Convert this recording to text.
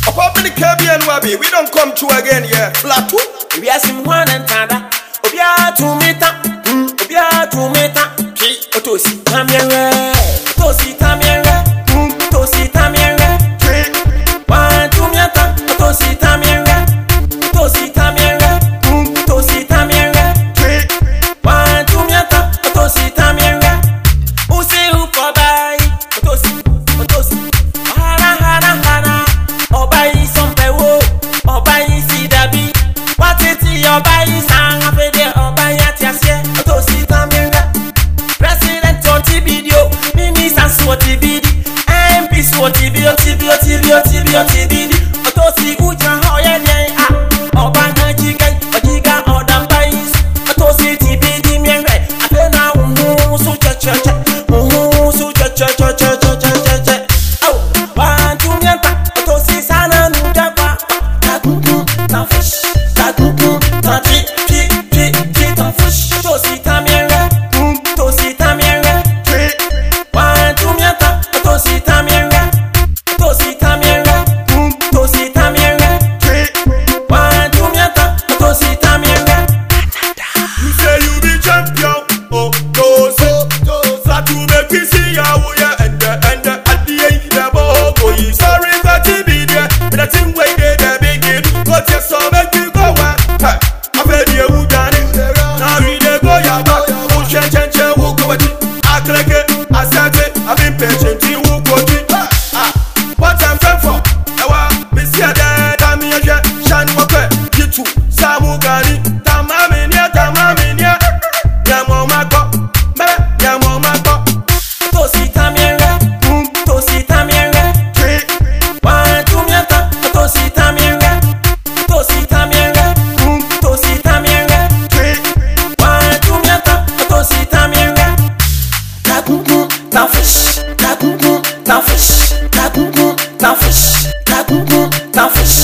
Up in the KBN Wabi, we don't come to again, yeah. Plateau. We are sim one and tada. Obia to meta. Obia to meta. Otosi tamere. Otosi tamere. Otosi tamere. One to meta. Otosi tamere. Otosi tamere. Otosi tamere. One to meta. Otosi tamere. Usi ufobai. Otosi. Hara. Obai sompewo. Obai sidabi. Watiti obai sang apede obai atiasie. Otosi tamere. President on video, Minister Swati Bidi, MP Swati Bidi, Otosi Uja Hoya Obana Jiga Odambais, Otosi TBD Mere, Apena Musu Oh, one to Mianta, Otosi Sana Nudaba, Takuku, Tafish, Takuku, Tati, Tafish, Otosi Tamere. Tosi tamere, one to miata. Tosi tamere, tosi tamere, tosi tamere, one to miata. Tosi tamere. You say you be champion, oh Tosi. Flat to make me see how we are and at the end the ball go. Sorry that you be there, but I think we did the begin. Got your so make you go on. I fed you who done it. Now we dey go ya back. Change, who go it? I click it, I set it. I've been patient, you who go it. What I'm from for? Ewa, Miss Yada, Tamia, Shan Walker, you two, Samu Gani, Tamaminia, Yamomako, Tosi tamere, tosi tamere, one to miata. Tosi tamere, tosi tamere, tosi tamere, one to miata. Tosi tamere. Takuku, tafish, takuku, tafish, takuku, tafish, takuku, tafish.